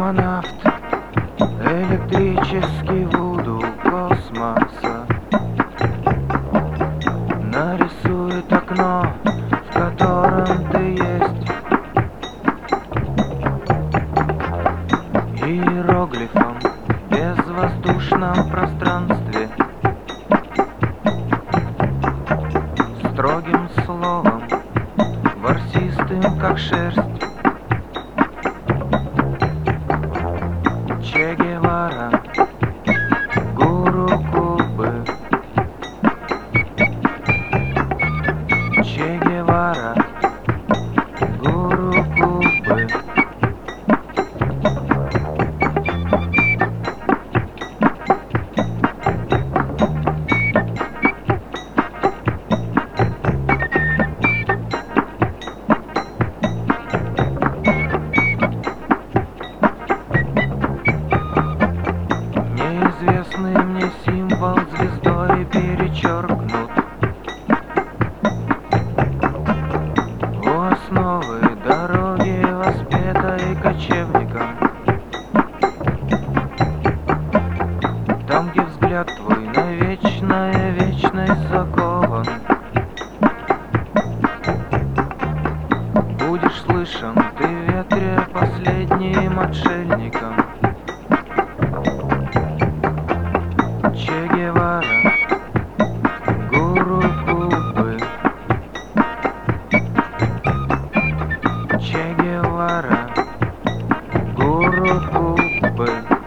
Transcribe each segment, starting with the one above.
Космонавт, электрический вуду космоса нарисует окно, в котором ты есть, иероглифом в безвоздушном пространстве, строгим словом, ворсистым как шерсть. Че Гевара, гуру Кубы. Че Гевара, гуру Кубы. Неизвестный мне символ звездой перечеркнут. У основы дороги, воспетой кочевником, там, где взгляд твой на вечная вечность закован, будешь слышен ты в ветре последним отшельником. Че Гевара, гуру Кубы. Че Гевара, гуру Кубы.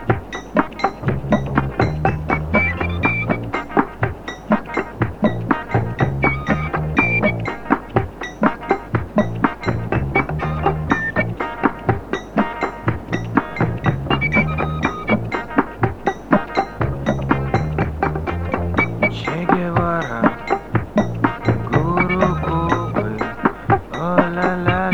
Че Гевара, гуру Кубы. О ла ла.